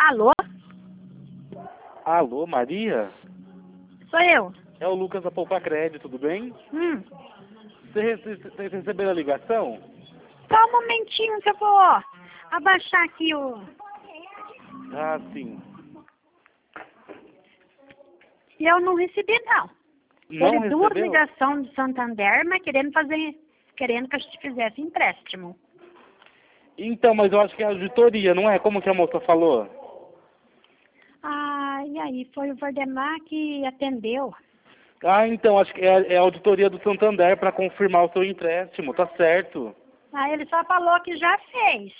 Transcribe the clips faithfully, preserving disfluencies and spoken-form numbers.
Alô? Alô, Maria? Sou eu. É o Lucas da Poupa Crédito, tudo bem? Hum. Você rece- você recebeu a ligação? Só um momentinho que eu vou abaixar aqui o... Ah, sim. E eu não recebi, não. Não Teve duas recebeu? ligações de Santander, mas querendo fazer... Querendo que a gente fizesse empréstimo. Então, mas eu acho que é auditoria, não é? Como que a moça falou? Ah, e aí? Foi o Valdemar que atendeu. Ah, então, acho que é, é a auditoria do Santander para confirmar o seu empréstimo, tá certo. Aí ele só falou que já fez.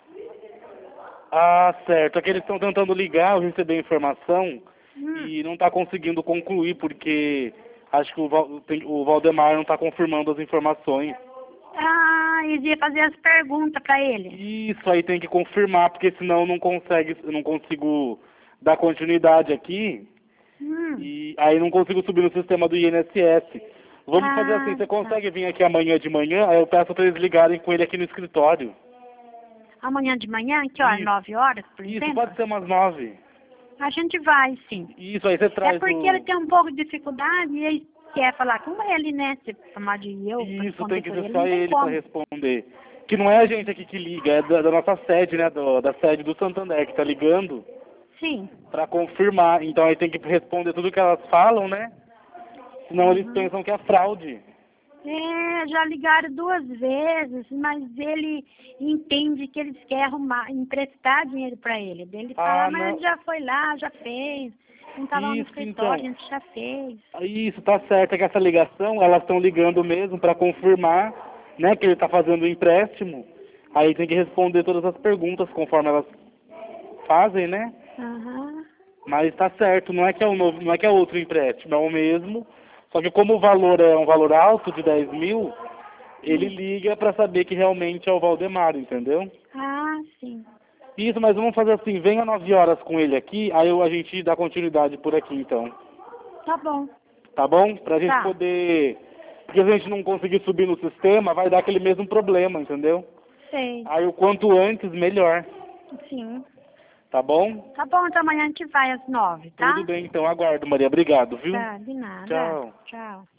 Ah, certo. É que eles estão tentando ligar, eu recebi a informação Hum. e não está conseguindo concluir, porque acho que o, Val- tem- o Valdemar não está confirmando as informações. Ah, e ia fazer as perguntas pra ele. Isso aí tem que confirmar, porque senão não consegue, eu não consigo dar continuidade aqui Hum. e aí não consigo subir no sistema do I N S S. Vamos fazer assim, Ah, você tá. consegue vir aqui amanhã de manhã? Aí eu peço para eles ligarem com ele aqui no escritório. Amanhã de manhã, que hora? Isso. Nove horas, por Isso, exemplo? pode ser umas nove. A gente vai, sim. Isso, aí você traz É porque o... ele tem um pouco de dificuldade e ele quer falar com ele, né? Se chamar de eu, pra Isso, responder tem que por ser ele, só não tem ele para como. responder. Que não é a gente aqui que liga, é da, da nossa sede, né? Do, da sede do Santander que tá ligando Sim. para confirmar. Então aí tem que responder tudo que elas falam, né? Senão eles Uhum. pensam que é fraude. É, já ligaram duas vezes, mas ele entende que eles querem arrumar, emprestar dinheiro para ele. Ele fala, Ah, mas não. ele já foi lá, já fez. Não estava lá no Isso, escritório, então. a gente já fez. Isso, tá certo. É que essa ligação, elas estão ligando mesmo para confirmar, né, que ele tá fazendo o empréstimo. Aí tem que responder todas as perguntas conforme elas fazem, né? Aham. Mas tá certo, não é que é um novo, não é que é outro empréstimo, é o mesmo. Só que como o valor é um valor alto de dez mil, ele Hum. liga para saber que realmente é o Valdemar, entendeu? Ah, sim. Isso, mas vamos fazer assim, venha nove horas com ele aqui, aí eu- a gente dá continuidade por aqui então. Tá bom. Tá bom? Pra gente Tá. poder... Porque se a gente não conseguir subir no sistema, vai dar aquele mesmo problema, entendeu? Sei. Aí o quanto antes, melhor. Sim. Tá bom? Tá bom, então amanhã a gente vai às nove, tá? Tudo bem, então aguardo, Maria. Obrigado, viu? Tá, de nada. Tchau. Tchau.